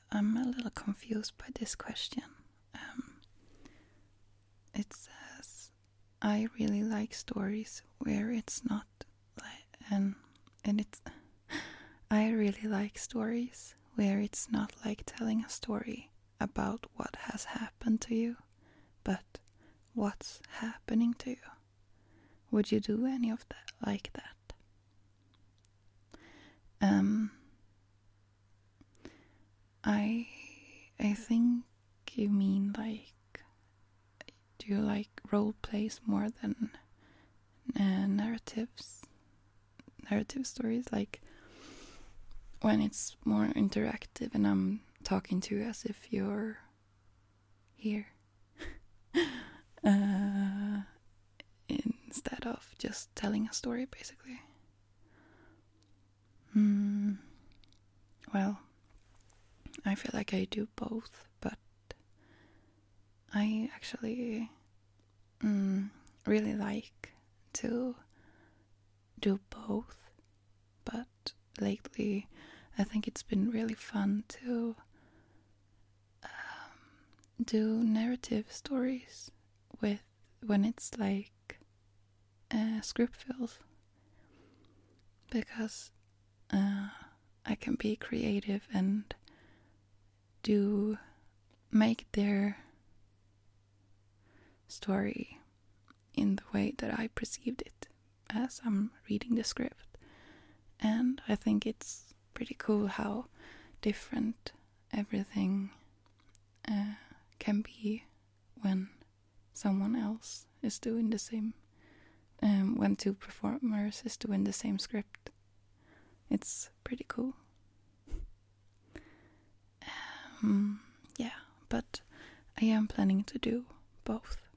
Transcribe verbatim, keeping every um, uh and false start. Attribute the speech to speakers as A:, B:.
A: I'm a little confused by this question. Um, it says, I really like stories where it's not like, and, and it's, I really like stories where it's not like telling a story about what has happened to you, but what's happening to you. Would you do any of that like that? Um, I I think you mean like, do you like role plays more than uh, narratives, narrative stories? Like when it's more interactive and I'm talking to you as if you're here, uh, instead of just telling a story, basically. Hmm. Well, I feel like I do both, but I actually mm, really like to do both. But lately, I think it's been really fun to um, do narrative stories with when it's like uh, script fills, because uh, I can be creative and do make their story in the way that I perceived it as I'm reading the script. And I think it's pretty cool how different everything uh, can be when someone else is doing the same, um, when two performers is doing the same script. It's pretty cool. Um, yeah, but I am planning to do both.